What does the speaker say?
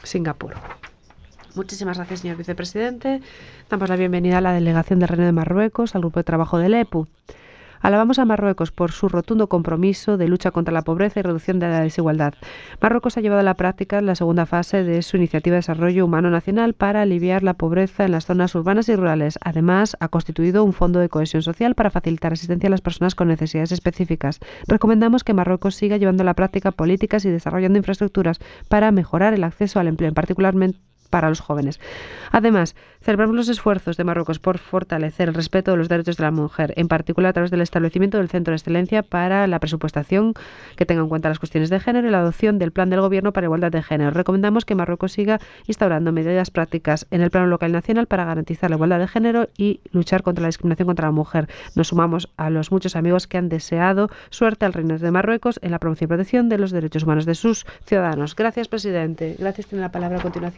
Singapur. Muchísimas gracias, señor vicepresidente. Damos la bienvenida a la delegación del Reino de Marruecos al grupo de trabajo del EPU. Alabamos a Marruecos por su rotundo compromiso de lucha contra la pobreza y reducción de la desigualdad. Marruecos ha llevado a la práctica la segunda fase de su iniciativa de desarrollo humano nacional para aliviar la pobreza en las zonas urbanas y rurales. Además, ha constituido un fondo de cohesión social para facilitar asistencia a las personas con necesidades específicas. Recomendamos que Marruecos siga llevando a la práctica políticas y desarrollando infraestructuras para mejorar el acceso al empleo, particularmente para los jóvenes. Además, celebramos los esfuerzos de Marruecos por fortalecer el respeto de los derechos de la mujer, en particular a través del establecimiento del Centro de Excelencia para la presupuestación que tenga en cuenta las cuestiones de género y la adopción del Plan del Gobierno para igualdad de género. Recomendamos que Marruecos siga instaurando medidas prácticas en el plano local y nacional para garantizar la igualdad de género y luchar contra la discriminación contra la mujer. Nos sumamos a los muchos amigos que han deseado suerte al Reino de Marruecos en la promoción y protección de los derechos humanos de sus ciudadanos. Gracias, presidente. Gracias. Tiene la palabra a continuación